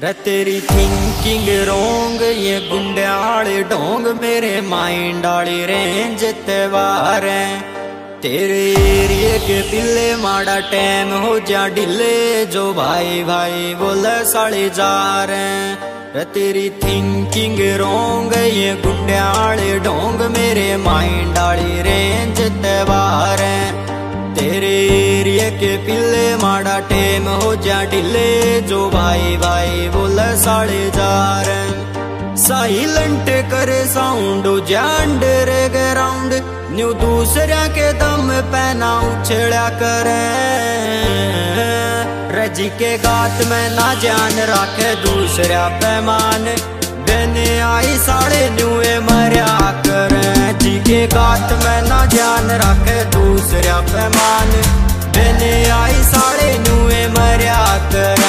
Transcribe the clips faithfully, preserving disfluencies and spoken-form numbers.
रे तेरी थिंकिंग रोंग ये गुंडे आले ढोंग मेरे माइंड आली रेंज त्योहार तेरे एरिए के पिल्ले माड़ा टैम हो जा ढिले जो भाई भाई बोले साले जा रहे तेरी थिंकिंग रोंग ये गुंडे आले ढोंग मेरे माइंड आली रेंज त्योहार तेरे एरिए के पिल्ले माड़ा टेम हो जा ढिले जो भाई भाई बोले साले जा रहे साइलेंट करे साउंड जा अंडर ग्राउंड न्यू दूसरा के दम पहना उछड़ा करे रजी के गात में ना जान रखे दूसरा पैमान बने आई साढ़े न्यूए मरिया करे जी के गात में ना जान रखे दूसरा पैमान बने आई साढ़े न्यूए मरिया करे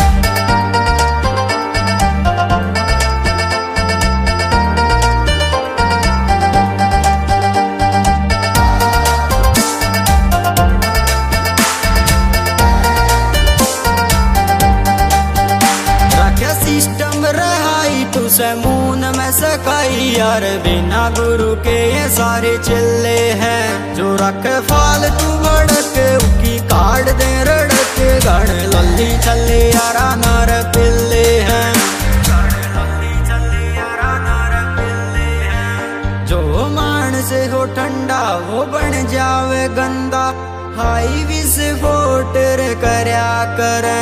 मून में सकाई यार बिना गुरु के ये सारे चिल्ले हैं जो रख फालतू भड़क उकी काट दे रड़क गण लल्ली चले यारा नार पिल्ले हैं जो मान से हो ठंडा वो बन जावे गंदा हाई विस्फोट करया करे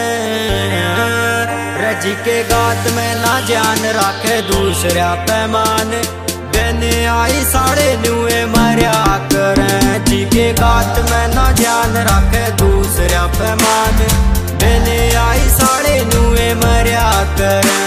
रजी के गात में ना जान रखे दूसरा पैमान बने आई साढ़े न्यूए मरिया करे जी के गात में ना जान रखे दूसरा पैमान बने आई साढ़े न्यूए मरिया करे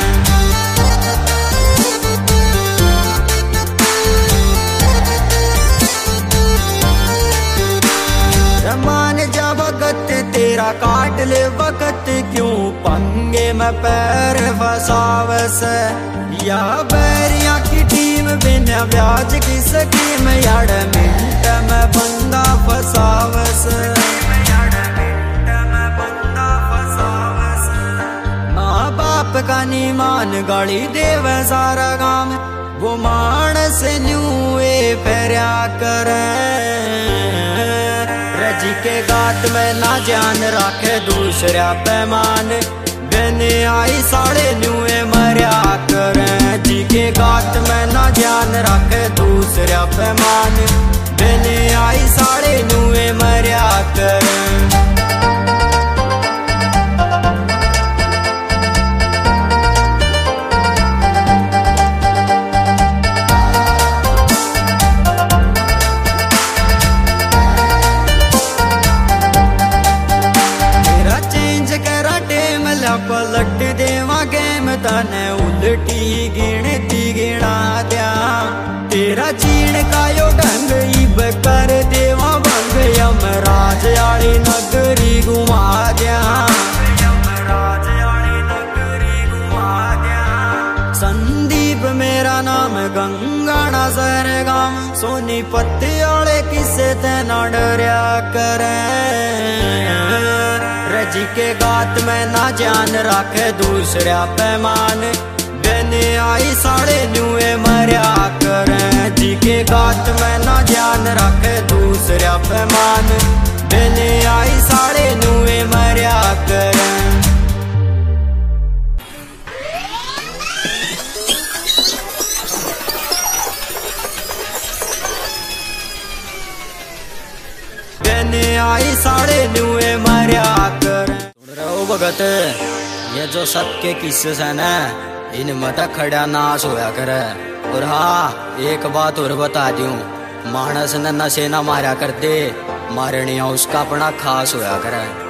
तेरा काट ले वक्त क्यों पंगे में पैर फसावस या बैरिया की टीम बिना ब्याज की स्कीम यार मिनट में बंदा फसावस माँ बाप का नीमान गाड़ी देव सारा गांव वो मानस न्यूए फेरा करे रजी के गात में ना जान रखे दूसरा पैमान बने आई साढ़े न्यूए मरिया करे जी के गात में ना जान रखे दूसरा पैमान बने आई साढ़े न्यूए मरिया करे पलट देवा गेम तने उल्टी गिनती गिना दिया तेरा चीन का यो ढंग इब कर देवा भंग यमराज आली नगरी घुमा दिया संदीप मेरा नाम गंगाना सरगाम सोनीपत आले किसे तेना डरिया करे रजी के गात में ना जान रखे दूसरा पैमान बने आई साढ़े न्यूए मरिया करे जी के गात में ना जान रखे दूसरा पैमान बने आई साढ़े न्यूए मरिया करे आई साढ़े न्यूए मरिया कर भगत ये जो सबके किस्से है ना इनमें तो खड़ा नाश होया करे और हाँ एक बात और बता दूं मानस ने नशे ना मारा कर दे मारनिया उसका अपना खास होया करे।